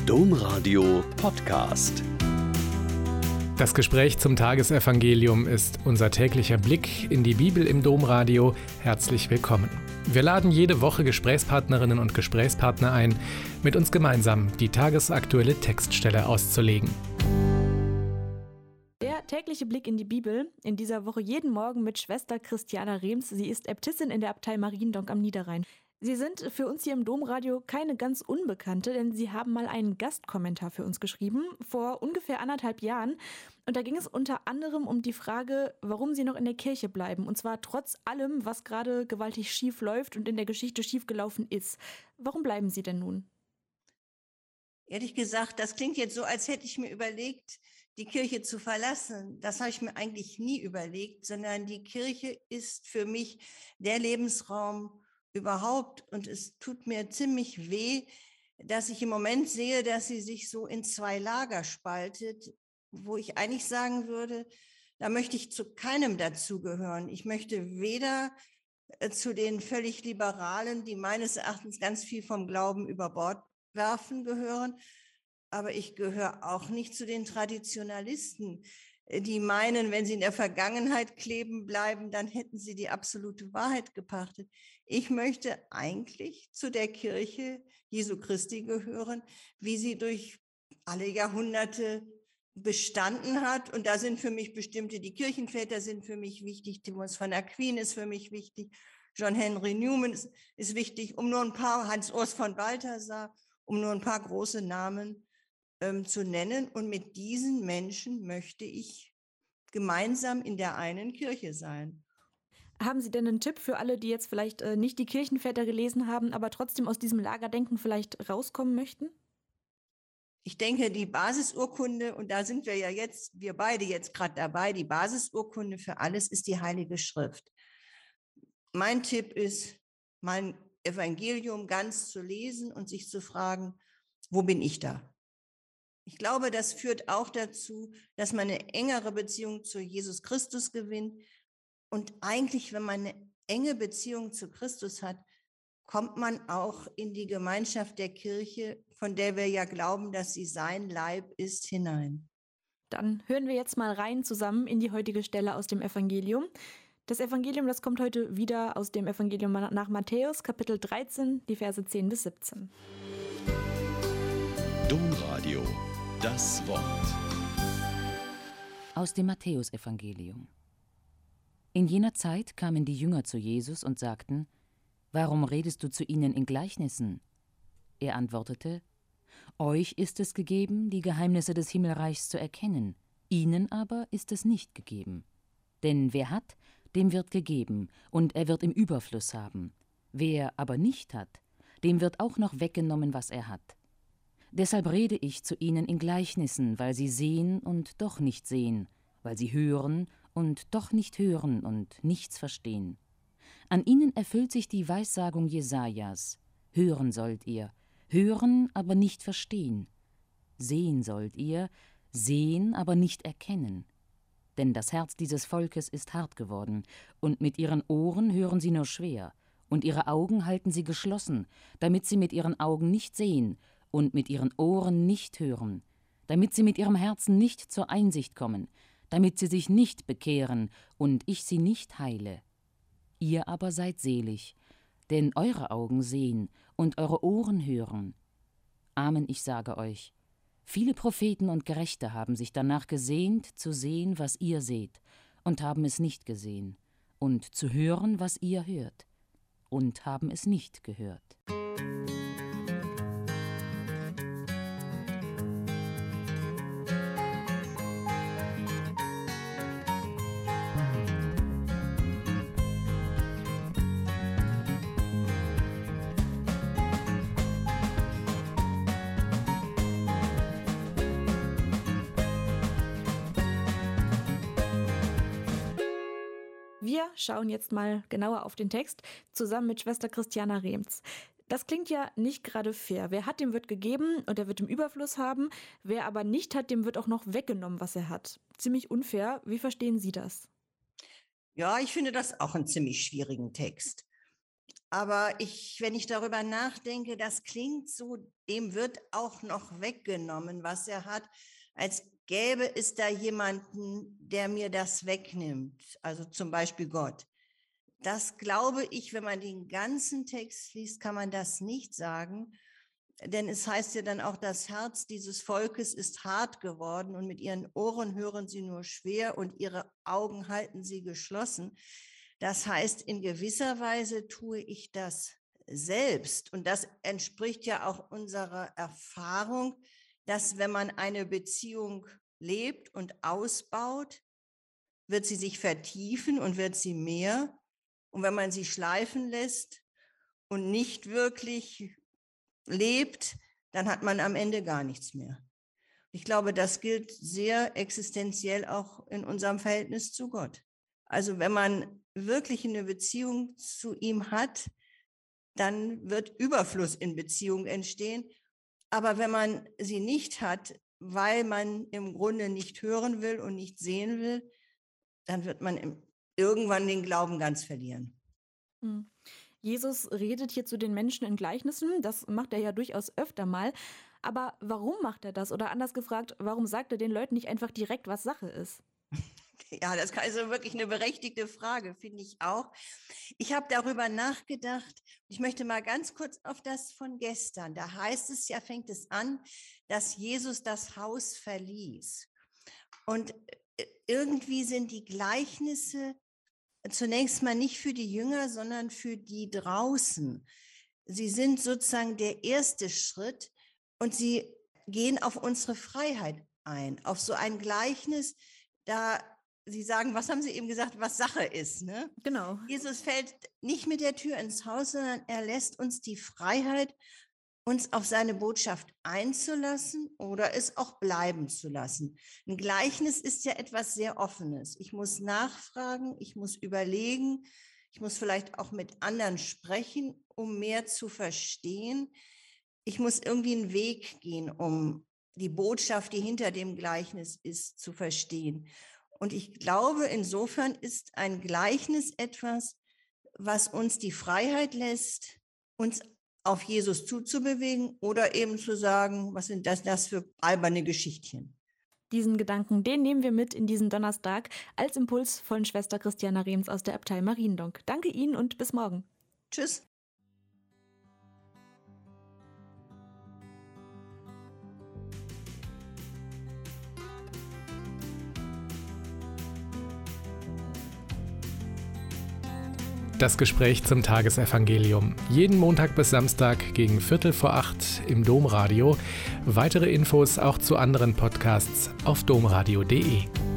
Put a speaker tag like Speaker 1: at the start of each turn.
Speaker 1: Domradio Podcast.
Speaker 2: Das Gespräch zum Tagesevangelium ist unser täglicher Blick in die Bibel im Domradio. Herzlich willkommen. Wir laden jede Woche Gesprächspartnerinnen und Gesprächspartner ein, mit uns gemeinsam die tagesaktuelle Textstelle auszulegen.
Speaker 3: Der tägliche Blick in die Bibel, in dieser Woche jeden Morgen mit Schwester Christiana Rehms. Sie ist Äbtissin in der Abtei Mariendonk am Niederrhein. Sie sind für uns hier im Domradio keine ganz Unbekannte, denn Sie haben mal einen Gastkommentar für uns geschrieben, vor ungefähr 1,5 Jahren. Und da ging es unter anderem um die Frage, warum Sie noch in der Kirche bleiben. Und zwar trotz allem, was gerade gewaltig schief läuft und in der Geschichte schiefgelaufen ist. Warum bleiben Sie denn nun?
Speaker 4: Ehrlich gesagt, das klingt jetzt so, als hätte ich mir überlegt, die Kirche zu verlassen. Das habe ich mir eigentlich nie überlegt, sondern die Kirche ist für mich der Lebensraum überhaupt. Und es tut mir ziemlich weh, dass ich im Moment sehe, dass sie sich so in 2 Lager spaltet, wo ich eigentlich sagen würde, da möchte ich zu keinem dazugehören. Ich möchte weder zu den völlig Liberalen, die meines Erachtens ganz viel vom Glauben über Bord werfen, gehören, aber ich gehöre auch nicht zu den Traditionalisten, die meinen, wenn sie in der Vergangenheit kleben bleiben, dann hätten sie die absolute Wahrheit gepachtet. Ich möchte eigentlich zu der Kirche Jesu Christi gehören, wie sie durch alle Jahrhunderte bestanden hat. Und da sind für mich die Kirchenväter sind für mich wichtig, Thomas von Aquin ist für mich wichtig, John Henry Newman ist wichtig, um nur ein paar, Hans-Urs von Balthasar, um nur ein paar große Namen zu nennen. Und mit diesen Menschen möchte ich gemeinsam in der einen Kirche sein.
Speaker 3: Haben Sie denn einen Tipp für alle, die jetzt vielleicht nicht die Kirchenväter gelesen haben, aber trotzdem aus diesem Lagerdenken vielleicht rauskommen möchten?
Speaker 4: Ich denke, die Basisurkunde, und da sind wir beide jetzt gerade dabei, die Basisurkunde für alles ist die Heilige Schrift. Mein Tipp ist, mein Evangelium ganz zu lesen und sich zu fragen, wo bin ich da? Ich glaube, das führt auch dazu, dass man eine engere Beziehung zu Jesus Christus gewinnt. Und eigentlich, wenn man eine enge Beziehung zu Christus hat, kommt man auch in die Gemeinschaft der Kirche, von der wir ja glauben, dass sie sein Leib ist, hinein.
Speaker 3: Dann hören wir jetzt mal rein zusammen in die heutige Stelle aus dem Evangelium. Das Evangelium, das kommt heute wieder aus dem Evangelium nach Matthäus, Kapitel 13, die Verse 10 bis 17.
Speaker 1: Domradio, das Wort.
Speaker 5: Aus dem Matthäusevangelium. In jener Zeit kamen die Jünger zu Jesus und sagten: Warum redest du zu ihnen in Gleichnissen? Er antwortete: Euch ist es gegeben, die Geheimnisse des Himmelreichs zu erkennen, ihnen aber ist es nicht gegeben. Denn wer hat, dem wird gegeben, und er wird im Überfluss haben. Wer aber nicht hat, dem wird auch noch weggenommen, was er hat. Deshalb rede ich zu ihnen in Gleichnissen, weil sie sehen und doch nicht sehen, weil sie hören und doch nicht hören und nichts verstehen. An ihnen erfüllt sich die Weissagung Jesajas: Hören sollt ihr, hören, aber nicht verstehen. Sehen sollt ihr, sehen, aber nicht erkennen. Denn das Herz dieses Volkes ist hart geworden, und mit ihren Ohren hören sie nur schwer, und ihre Augen halten sie geschlossen, damit sie mit ihren Augen nicht sehen und mit ihren Ohren nicht hören, damit sie mit ihrem Herzen nicht zur Einsicht kommen, damit sie sich nicht bekehren und ich sie nicht heile. Ihr aber seid selig, denn eure Augen sehen und eure Ohren hören. Amen, ich sage euch, viele Propheten und Gerechte haben sich danach gesehnt, zu sehen, was ihr seht, und haben es nicht gesehen, und zu hören, was ihr hört, und haben es nicht gehört.
Speaker 3: Wir schauen jetzt mal genauer auf den Text, zusammen mit Schwester Christiana Rehms. Das klingt ja nicht gerade fair. Wer hat, dem wird gegeben und er wird im Überfluss haben. Wer aber nicht hat, dem wird auch noch weggenommen, was er hat. Ziemlich unfair. Wie verstehen Sie das?
Speaker 4: Ja, ich finde das auch einen ziemlich schwierigen Text. Aber wenn ich darüber nachdenke, das klingt so, dem wird auch noch weggenommen, was er hat, als gäbe es da jemanden, der mir das wegnimmt, also zum Beispiel Gott. Das glaube ich, wenn man den ganzen Text liest, kann man das nicht sagen, denn es heißt ja dann auch, das Herz dieses Volkes ist hart geworden und mit ihren Ohren hören sie nur schwer und ihre Augen halten sie geschlossen. Das heißt, in gewisser Weise tue ich das selbst und das entspricht ja auch unserer Erfahrung, dass wenn man eine Beziehung lebt und ausbaut, wird sie sich vertiefen und wird sie mehr. Und wenn man sie schleifen lässt und nicht wirklich lebt, dann hat man am Ende gar nichts mehr. Ich glaube, das gilt sehr existenziell auch in unserem Verhältnis zu Gott. Also wenn man wirklich eine Beziehung zu ihm hat, dann wird Überfluss in Beziehung entstehen. Aber wenn man sie nicht hat, weil man im Grunde nicht hören will und nicht sehen will, dann wird man irgendwann den Glauben ganz verlieren.
Speaker 3: Jesus redet hier zu den Menschen in Gleichnissen, das macht er ja durchaus öfter mal. Aber warum macht er das? Oder anders gefragt, warum sagt er den Leuten nicht einfach direkt, was Sache ist?
Speaker 4: Ja, das ist also wirklich eine berechtigte Frage, finde ich auch. Ich habe darüber nachgedacht. Ich möchte mal ganz kurz auf das von gestern. Da heißt es ja, fängt es an, dass Jesus das Haus verließ. Und irgendwie sind die Gleichnisse zunächst mal nicht für die Jünger, sondern für die draußen. Sie sind sozusagen der erste Schritt und sie gehen auf unsere Freiheit ein, auf so ein Gleichnis, da Sie sagen, was haben Sie eben gesagt, was Sache ist, ne?
Speaker 3: Genau.
Speaker 4: Jesus fällt nicht mit der Tür ins Haus, sondern er lässt uns die Freiheit, uns auf seine Botschaft einzulassen oder es auch bleiben zu lassen. Ein Gleichnis ist ja etwas sehr Offenes. Ich muss nachfragen, ich muss überlegen, ich muss vielleicht auch mit anderen sprechen, um mehr zu verstehen. Ich muss irgendwie einen Weg gehen, um die Botschaft, die hinter dem Gleichnis ist, zu verstehen. Und ich glaube, insofern ist ein Gleichnis etwas, was uns die Freiheit lässt, uns auf Jesus zuzubewegen oder eben zu sagen, was sind das für alberne Geschichtchen.
Speaker 3: Diesen Gedanken, den nehmen wir mit in diesen Donnerstag als Impuls von Schwester Christiana Rehms aus der Abtei Mariendonk. Danke Ihnen und bis morgen.
Speaker 4: Tschüss.
Speaker 2: Das Gespräch zum Tagesevangelium. Jeden Montag bis Samstag gegen 7:45 im Domradio. Weitere Infos auch zu anderen Podcasts auf domradio.de.